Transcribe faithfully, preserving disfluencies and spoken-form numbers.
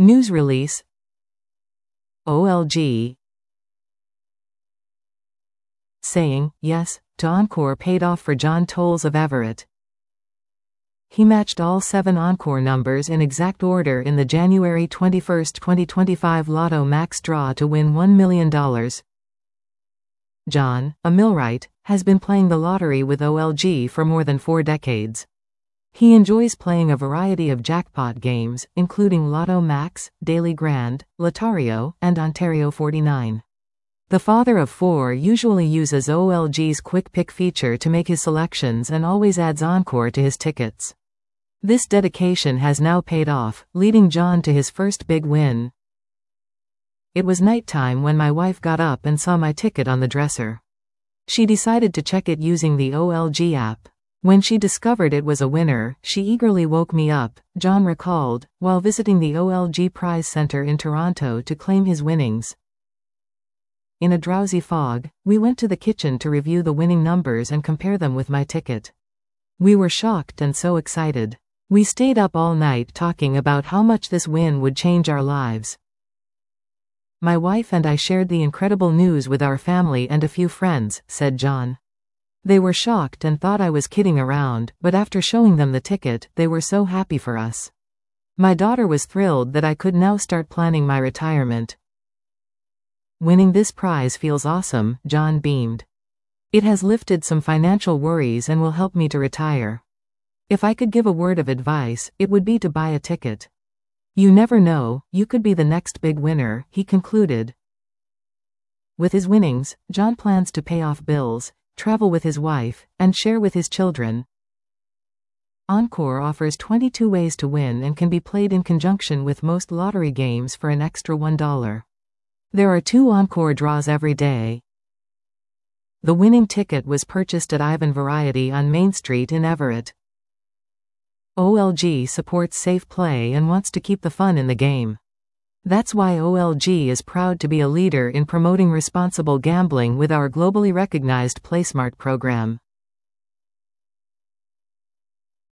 News release. O L G saying yes to Encore paid off for John Tolles of Everett. He matched all seven Encore numbers in exact order in the January twenty-first, twenty twenty-five Lotto Max draw to win one million dollars. John, a millwright, has been playing the lottery with O L G for more than four decades. He enjoys playing a variety of jackpot games, including Lotto Max, Daily Grand, Lotario, and Ontario forty-nine. The father of four usually uses O L G's Quick Pick feature to make his selections and always adds Encore to his tickets. This dedication has now paid off, leading John to his first big win. It was nighttime when my wife got up and saw my ticket on the dresser. She decided to check it using the O L G app. When she discovered it was a winner, she eagerly woke me up, John recalled, while visiting the O L G Prize Center in Toronto to claim his winnings. In a drowsy fog, we went to the kitchen to review the winning numbers and compare them with my ticket. We were shocked and so excited. We stayed up all night talking about how much this win would change our lives. My wife and I shared the incredible news with our family and a few friends, said John. They were shocked and thought I was kidding around, but after showing them the ticket, they were so happy for us. My daughter was thrilled that I could now start planning my retirement. Winning this prize feels awesome, John beamed. It has lifted some financial worries and will help me to retire. If I could give a word of advice, it would be to buy a ticket. You never know, you could be the next big winner, he concluded. With his winnings, John plans to pay off bills, travel with his wife, and share with his children. Encore offers twenty-two ways to win and can be played in conjunction with most lottery games for an extra one dollar. There are two Encore draws every day. The winning ticket was purchased at Ivan Variety on Main Street in Everett. O L G supports safe play and wants to keep the fun in the game. That's why O L G is proud to be a leader in promoting responsible gambling with our globally recognized PlaySmart program.